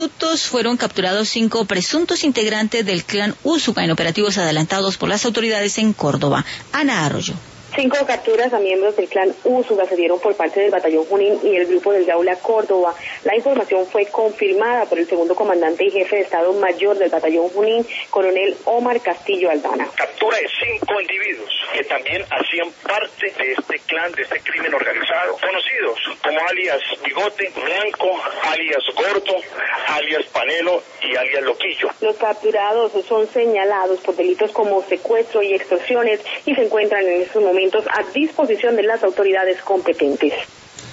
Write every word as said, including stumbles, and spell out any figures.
minutos fueron capturados cinco presuntos integrantes del clan Úsuga en operativos adelantados por las autoridades en Córdoba. Ana Arroyo. Cinco capturas a miembros del clan Úsuga se dieron por parte del batallón Junín y el grupo del Gaula Córdoba. La información fue confirmada por el segundo comandante y jefe de Estado Mayor del batallón Junín, coronel Omar Castillo Aldana. Captura de cinco individuos que también hacían parte de este clan, de este crimen organizado, conocidos como alias Bigote, Blanco, alias Gordo, alias Panelo y alias Loquillo. Los capturados son señalados por delitos como secuestro y extorsiones y se encuentran en estos momentos a disposición de las autoridades competentes.